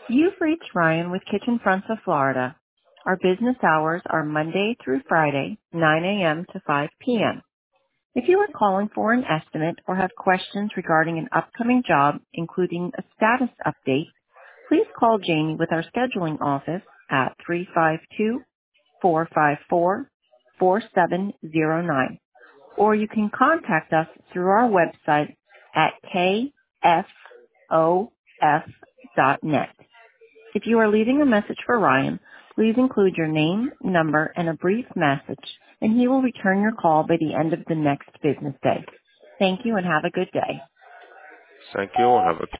You've reached Ryan with Kitchen Fronts of Florida. Our business hours are Monday through Friday, 9 a.m. to 5 p.m. If you are calling for an estimate or have questions regarding an upcoming job, including a status update, please call Jamie with our scheduling office at 352-454-4709. Or you can contact us through our website at kfof.net. If you are leaving a message for Ryan, please include your name, number, and a brief message, and he will return your call by the end of the next business day. Thank you and have a good day. Thank you. Have a